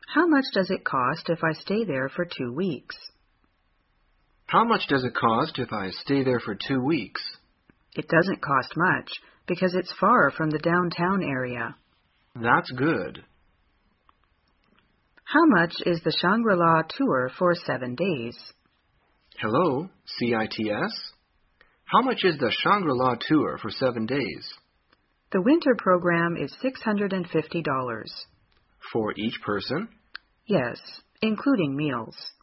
How much does it cost if I stay there for 2 weeks? How much does it cost if I stay there for 2 weeks? It doesn't cost much because it's far from the downtown area. That's good. How much is the Shangri-La tour for 7 days? Hello, CITS? How much is the Shangri-La tour for 7 days? The winter program is $650. For each person? Yes, including meals.